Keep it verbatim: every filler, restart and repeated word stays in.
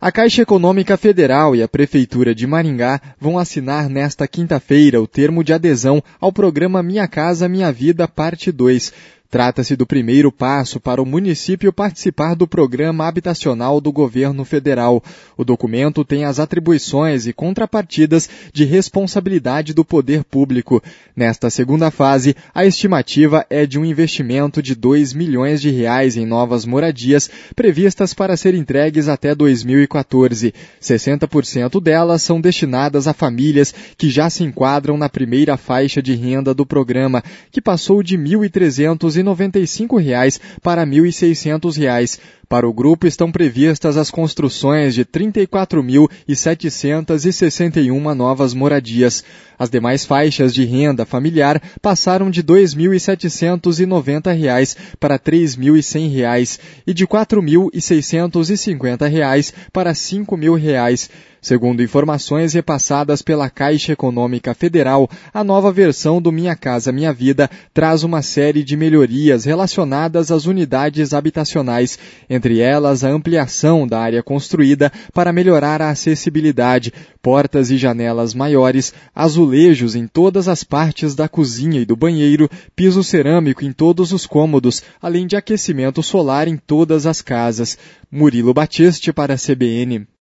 A Caixa Econômica Federal e a Prefeitura de Maringá vão assinar nesta quinta-feira o termo de adesão ao programa Minha Casa Minha Vida, parte dois. Trata-se do primeiro passo para o município participar do programa habitacional do governo federal. O documento tem as atribuições e contrapartidas de responsabilidade do poder público. Nesta segunda fase, a estimativa é de um investimento de dois milhões de reais em novas moradias, previstas para ser entregues até dois mil e quatorze. sessenta por cento delas são destinadas a famílias que já se enquadram na primeira faixa de renda do programa, que passou de mil trezentos e noventa e cinco reais para mil e seiscentos reais. Para o grupo estão previstas as construções de trinta e quatro mil setecentos e sessenta e uma novas moradias. As demais faixas de renda familiar passaram de dois mil setecentos e noventa reais para três mil e cem reais e de quatro mil seiscentos e cinquenta reais para cinco mil reais. Segundo informações repassadas pela Caixa Econômica Federal, a nova versão do Minha Casa Minha Vida traz uma série de melhorias relacionadas às unidades habitacionais, entre elas a ampliação da área construída para melhorar a acessibilidade, portas e janelas maiores, azulejos em todas as partes da cozinha e do banheiro, piso cerâmico em todos os cômodos, além de aquecimento solar em todas as casas. Murilo Batiste para a C B N.